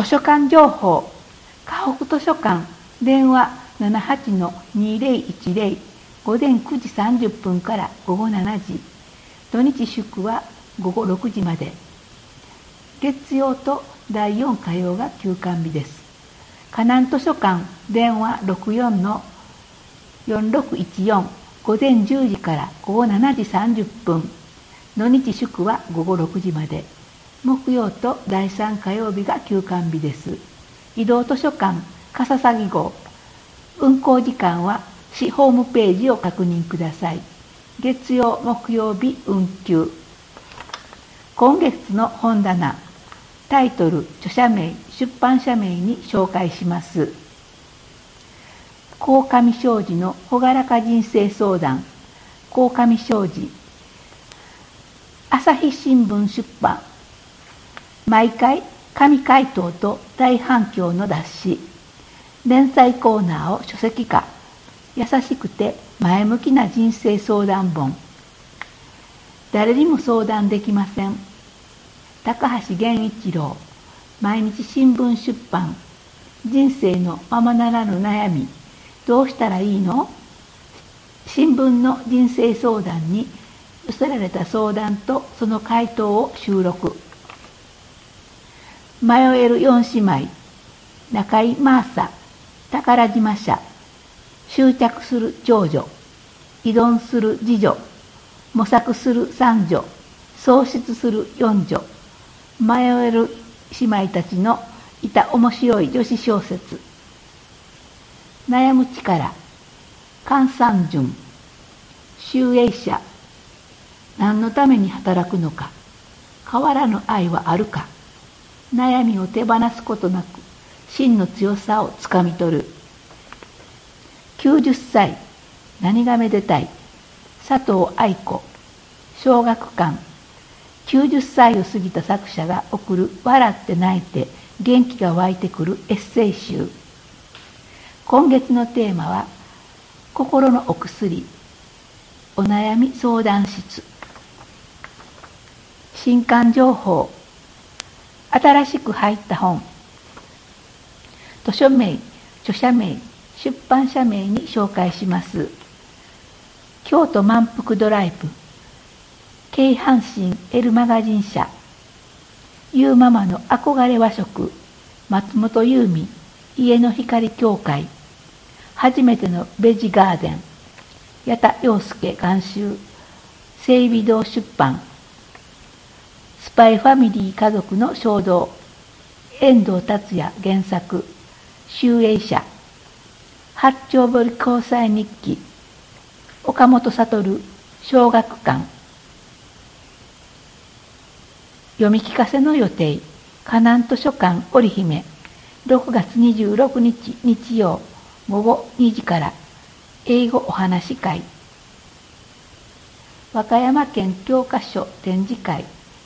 図書館情報、河北図書館、電話78-2010、午前9時30分から午後7時、土日祝は午後6時まで。月曜と第4火曜が休館日です。河南図書館、電話64-4614、午前10時から午後7時30分、土日祝は午後6時まで。木曜と第3火曜日が休館日です。移動図書館、笠崎号、運行時間は市ホームページを確認ください。月曜、木曜日運休。今月の本棚、タイトル、著者名、出版社名に紹介します。鴻上尚史のほがらか人生相談、鴻上尚史、朝日新聞出版、毎回神回答と大反響の雑誌、連載コーナーを書籍化、優しくて前向きな人生相談本。誰にも相談できません。高橋源一郎、毎日新聞出版、人生のままならぬ悩み、どうしたらいいの？新聞の人生相談に寄せられた相談とその回答を収録。迷える四姉妹、中井マーサ、宝島社、執着する長女、依存する次女、模索する三女、喪失する四女、迷える姉妹たちのいた面白い女子小説。悩む力、関三順、集英社、何のために働くのか、変わらぬ愛はあるか、悩みを手放すことなく真の強さをつかみ取る。90歳、何がめでたい、佐藤愛子、小学館。90歳を過ぎた作者が送る笑って泣いて元気が湧いてくるエッセイ集。今月のテーマは心のお薬、お悩み相談室。新刊情報、新しく入った本、図書名、著者名、出版社名に紹介します。京都満腹ドライブ、京阪神 L マガジン社、ゆうママの憧れ和食、松本優美、家の光協会、初めてのベジガーデン、矢田洋介監修、整備堂出版、スパイファミリー家族の衝動、遠藤達也原作、集英社、八丁堀交際日記、岡本悟、小学館。読み聞かせの予定、河南図書館織姫、6月26日日曜午後2時から英語お話会。和歌山県教科書展示会。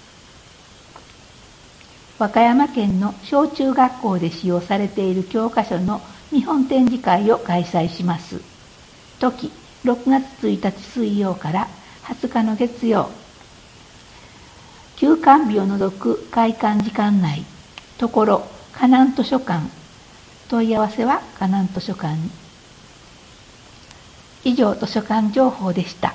和歌山県の小中学校で使用されている教科書の日本展示会を開催します。時、6月1日水曜から20日の月曜。休館日を除く開館時間内、ところ河南図書館。問い合わせは河南図書館に。以上、図書館情報でした。